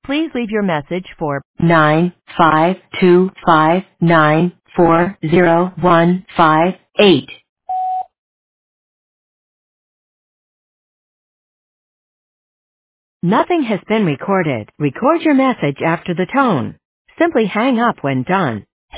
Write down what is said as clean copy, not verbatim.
Please leave your message for 952594015. Nothing has been recorded. Record your message after the tone. Simply hang up when done.